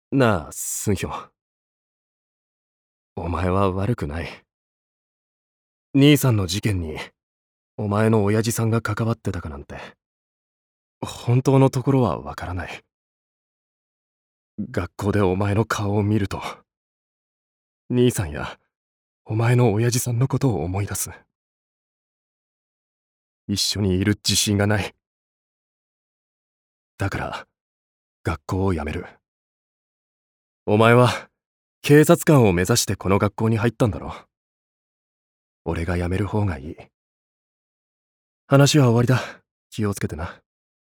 なあ、スンヒョン。お前は悪くない。兄さんの事件に、お前の親父さんが関わってたかなんて、本当のところはわからない。学校でお前の顔を見ると、兄さんや、お前の親父さんのことを思い出す。一緒にいる自信がない。だから、学校を辞める。お前は、警察官を目指してこの学校に入ったんだろ。俺が辞める方がいい。話は終わりだ。気をつけてな。